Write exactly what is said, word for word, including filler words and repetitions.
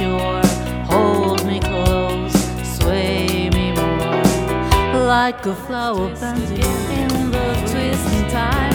shore. Hold me close, sway me more, like a flower bending in the twisting time.